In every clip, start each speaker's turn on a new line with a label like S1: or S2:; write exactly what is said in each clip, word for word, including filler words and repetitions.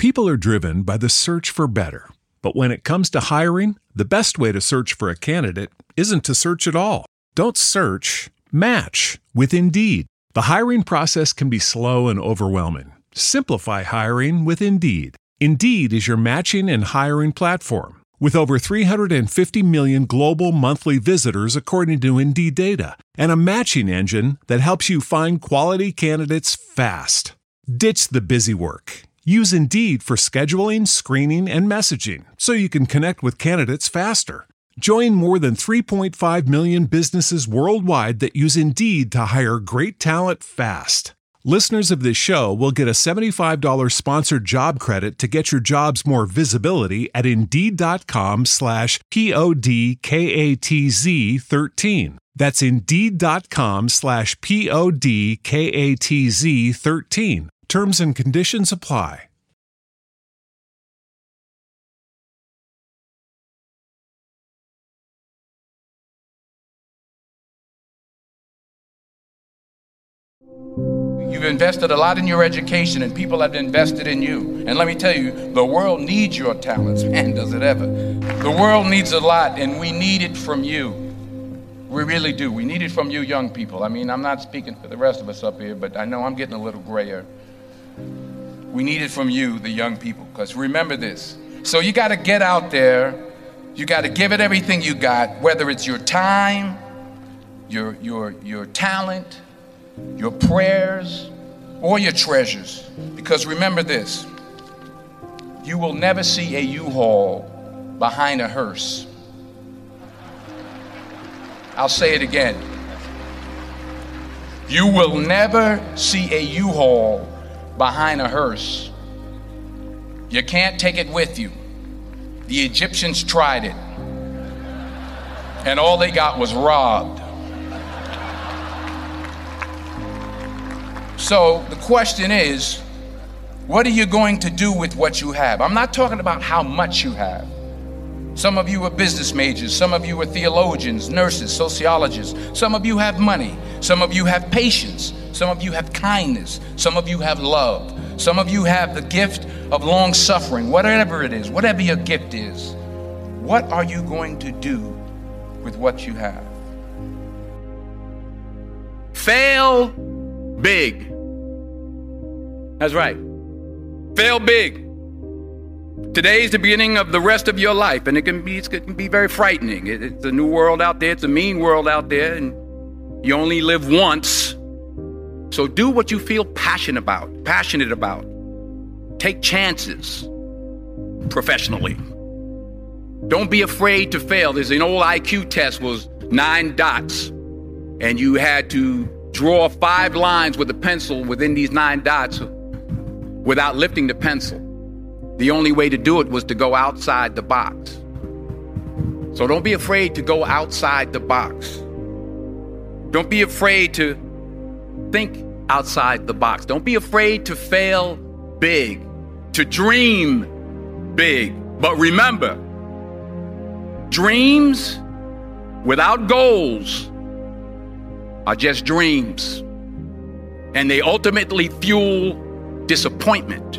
S1: People are driven by the search for better. But when it comes to hiring, the best way to search for a candidate isn't to search at all. Don't search, match with Indeed. The hiring process can be slow and overwhelming. Simplify hiring with Indeed. Indeed is your matching and hiring platform. With over three hundred fifty million global monthly visitors according to Indeed data, and a matching engine that helps you find quality candidates fast. Ditch the busy work. Use Indeed for scheduling, screening, and messaging so you can connect with candidates faster. Join more than three point five million businesses worldwide that use Indeed to hire great talent fast. Listeners of this show will get a seventy-five dollars sponsored job credit to get your jobs more visibility at Indeed.com slash P-O-D-K-A-T-Z 13. That's Indeed.com slash P-O-D-K-A-T-Z 13. Terms and conditions apply.
S2: You've invested a lot in your education, and people have invested in you. And let me tell you, the world needs your talents. Man, does it ever. The world needs a lot, and we need it from you. We really do. We need it from you young people. I mean, I'm not speaking for the rest of us up here, but I know I'm getting a little grayer. We need it from you, the young people, because remember this. So you got to get out there. You got to give it everything you got, whether it's your time, your, your, your talent, your prayers, or your treasures. Because remember this, you will never see a U-Haul behind a hearse. I'll say it again. You will never see a U-Haul behind a hearse. You can't take it with you. The Egyptians tried it, and all they got was robbed. So the question is, what are you going to do with what you have? I'm not talking about how much you have. Some of you are business majors. Some of you are theologians, nurses, sociologists. Some of you have money. Some of you have patience. Some of you have kindness. Some of you have love. Some of you have the gift of long suffering. Whatever it is, whatever your gift is, what are you going to do with what you have?
S3: Fail big. That's right. Fail big. Today's the beginning of the rest of your life, and it can be, it can be very frightening. It, it's a new world out there. It's a mean world out there, and you only live once. So do what you feel passionate about, passionate about. Take chances professionally. Don't be afraid to fail. There's an old I Q test, was nine dots, and you had to draw five lines with a pencil within these nine dots without lifting the pencil. The only way to do it was to go outside the box. So don't be afraid to go outside the box. Don't be afraid to think outside the box. Don't be afraid to fail big, to dream big. But remember, dreams without goals are just dreams, and they ultimately fuel disappointment.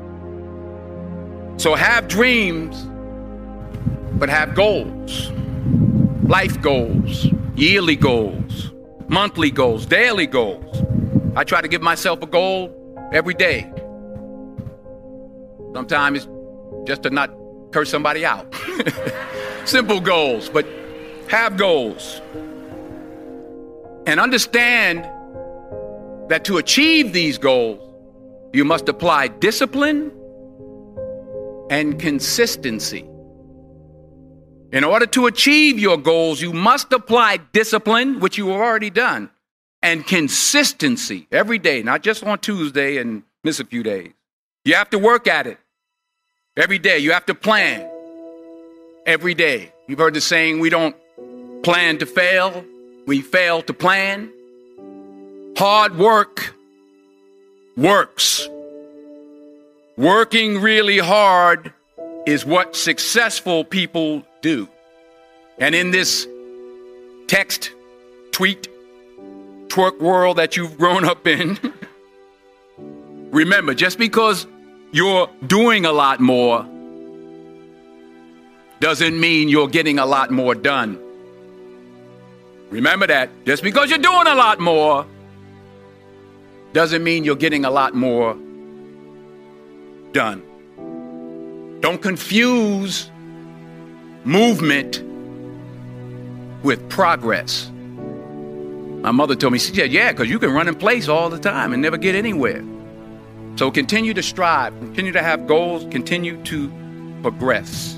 S3: So have dreams, but have goals. Life goals, yearly goals, monthly goals, daily goals. I try to give myself a goal every day. Sometimes it's just to not curse somebody out. Simple goals, but have goals. And understand that to achieve these goals, you must apply discipline and consistency. In order to achieve your goals, you must apply discipline, which you have already done, and consistency every day, not just on Tuesday and miss a few days. You have to work at it every day. You have to plan every day. You've heard the saying, we don't plan to fail, we fail to plan. Hard work works. Working really hard is what successful people do. And in this text, tweet, twerk world that you've grown up in, remember, just because you're doing a lot more doesn't mean you're getting a lot more done. Remember that. Just because you're doing a lot more doesn't mean you're getting a lot more done. Don't confuse movement with progress. My mother told me, she said, yeah, because you can run in place all the time and never get anywhere. So continue to strive, continue to have goals, continue to progress.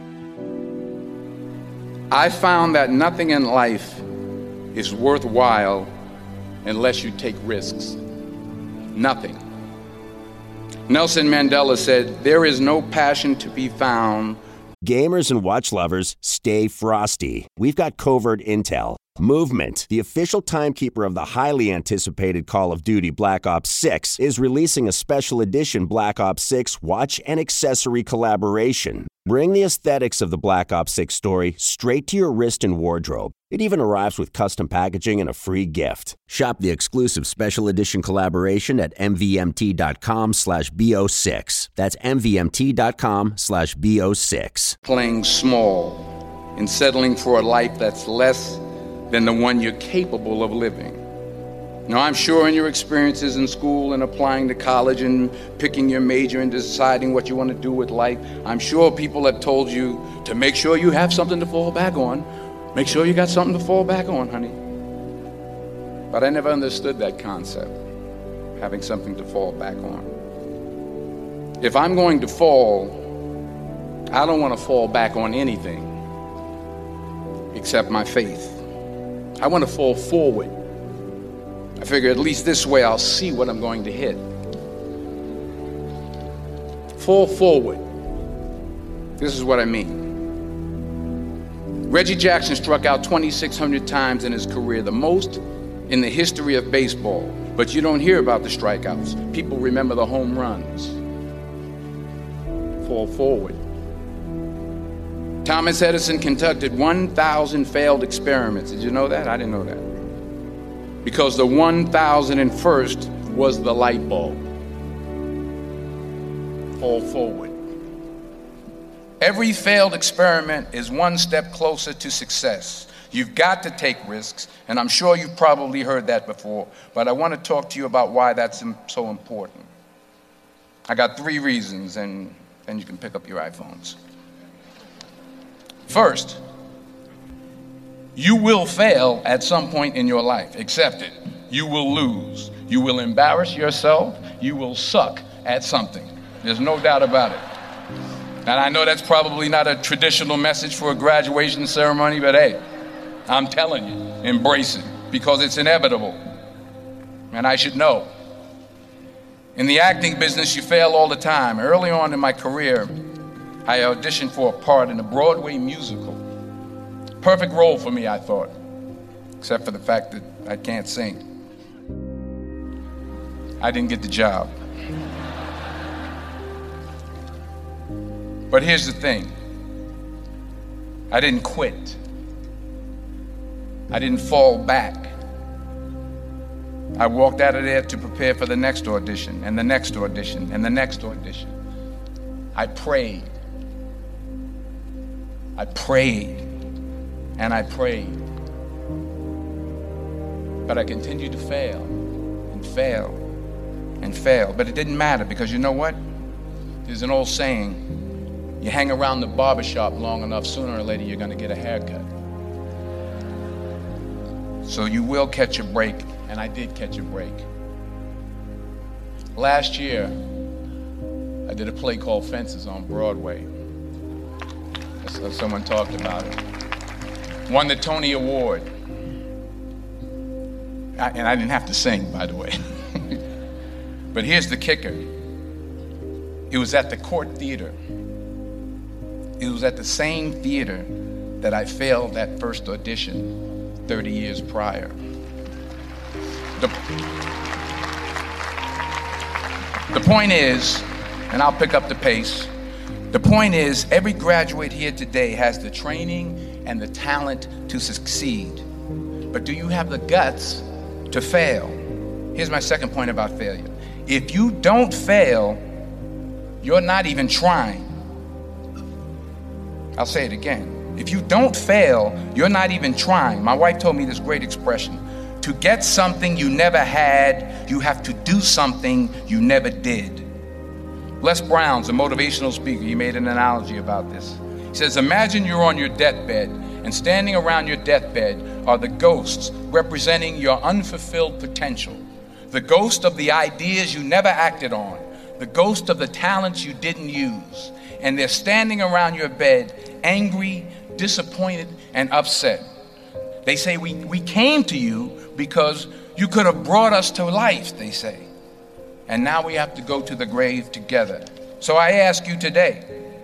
S3: I found that nothing in life is worthwhile unless you take risks. Nothing. Nelson Mandela said, there is no passion to be found.
S4: Gamers and watch lovers, stay frosty. We've got covert intel. Movement, the official timekeeper of the highly anticipated Call of Duty Black Ops six, is releasing a special edition Black Ops six watch and accessory collaboration. Bring the aesthetics of the Black Ops six story straight to your wrist and wardrobe. It even arrives with custom packaging and a free gift. Shop the exclusive special edition collaboration at mvmt.com slash bo6. That's mvmt.com slash bo6.
S2: Playing small and settling for a life that's less than the one you're capable of living. Now, I'm sure in your experiences in school and applying to college and picking your major and deciding what you want to do with life, I'm sure people have told you to make sure you have something to fall back on. Make sure you got something to fall back on, honey. But I never understood that concept, having something to fall back on. If I'm going to fall, I don't want to fall back on anything except my faith. I want to fall forward. I figure at least this way I'll see what I'm going to hit. Fall forward. This is what I mean. Reggie Jackson struck out twenty-six hundred times in his career, the most in the history of baseball. But you don't hear about the strikeouts. People remember the home runs. Fall forward. Thomas Edison conducted one thousand failed experiments. Did you know that? I didn't know that. Because the one thousand first was the light bulb. Fall forward. Every failed experiment is one step closer to success. You've got to take risks, and I'm sure you've probably heard that before, but I want to talk to you about why that's so important. I got three reasons, and then you can pick up your iPhones. First, you will fail at some point in your life. Accept it. You will lose. You will embarrass yourself. You will suck at something. There's no doubt about it. And I know that's probably not a traditional message for a graduation ceremony, but hey, I'm telling you, embrace it, because it's inevitable. And I should know. In the acting business, you fail all the time. Early on in my career, I auditioned for a part in a Broadway musical. Perfect role for me, I thought, except for the fact that I can't sing. I didn't get the job. But here's the thing. I didn't quit. I didn't fall back. I walked out of there to prepare for the next audition, and the next audition, and the next audition. I prayed. I prayed, and I prayed. But I continued to fail, and fail, and fail. But it didn't matter, because you know what? There's an old saying, you hang around the barbershop long enough, sooner or later you're going to get a haircut. So you will catch a break, and I did catch a break. Last year, I did a play called Fences on Broadway. Someone talked about it. Won the Tony Award. I, and I didn't have to sing, by the way. But here's the kicker. It was at the Court Theater. It was at the same theater that I failed that first audition thirty years prior. The, the point is, and I'll pick up the pace, the point is every graduate here today has the training and the talent to succeed. But do you have the guts to fail? Here's my second point about failure. If you don't fail, you're not even trying. I'll say it again. If you don't fail, you're not even trying. My wife told me this great expression. To get something you never had, you have to do something you never did. Les Brown's a motivational speaker. He made an analogy about this. He says, imagine you're on your deathbed, and standing around your deathbed are the ghosts representing your unfulfilled potential. The ghost of the ideas you never acted on. The ghost of the talents you didn't use. And they're standing around your bed, angry, disappointed, and upset. They say, we, we came to you because you could have brought us to life, they say. And now we have to go to the grave together. So I ask you today,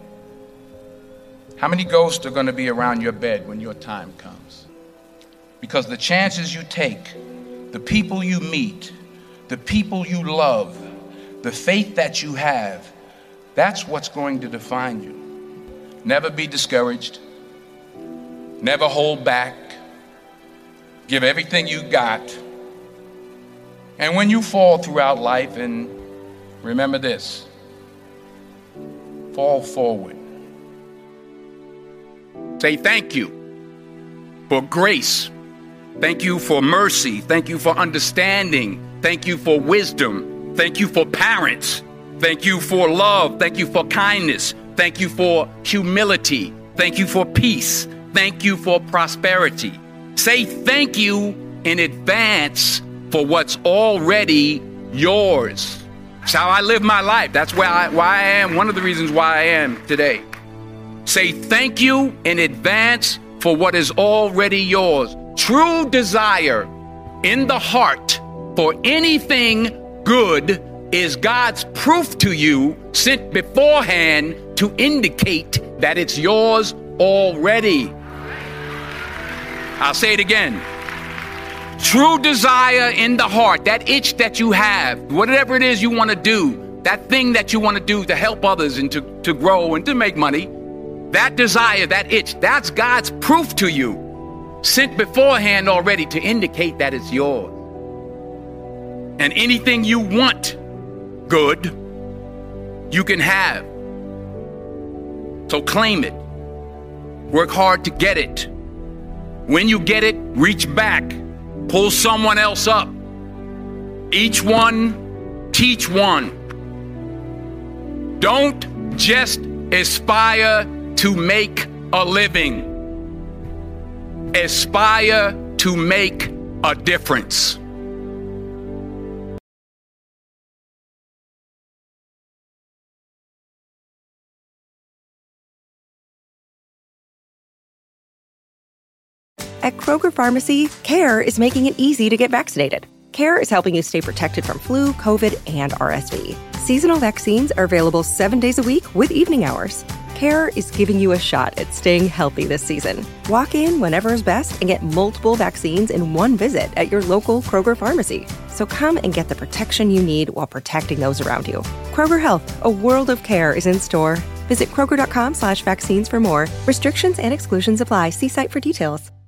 S2: how many ghosts are going to be around your bed when your time comes? Because the chances you take, the people you meet, the people you love, the faith that you have, that's what's going to define you. Never be discouraged. Never hold back. Give everything you got. And when you fall throughout life, and remember this, fall forward.
S3: Say thank you for grace. Thank you for mercy. Thank you for understanding. Thank you for wisdom. Thank you for parents. Thank you for love. Thank you for kindness. Thank you for humility. Thank you for peace. Thank you for prosperity. Say thank you in advance for what's already yours. That's how I live my life. That's where I, why I am, one of the reasons why I am today. Say thank you in advance for what is already yours. True desire in the heart for anything good is God's proof to you sent beforehand to indicate that it's yours already. I'll say it again. True desire in the heart, that itch that you have, whatever it is you want to do, that thing that you want to do to help others and to, to grow and to make money, that desire, that itch, that's God's proof to you, sent beforehand already to indicate that it's yours. And anything you want good, you can have. So claim it. Work hard to get it. When you get it, reach back. Pull someone else up. Each one, teach one. Don't just aspire to make a living. Aspire to make a difference.
S5: At Kroger Pharmacy, CARE is making it easy to get vaccinated. CARE is helping you stay protected from flu, COVID, and R S V. Seasonal vaccines are available seven days a week with evening hours. CARE is giving you a shot at staying healthy this season. Walk in whenever is best and get multiple vaccines in one visit at your local Kroger Pharmacy. So come and get the protection you need while protecting those around you. Kroger Health, a world of care, is in store. Visit Kroger.com slash vaccines for more. Restrictions and exclusions apply. See site for details.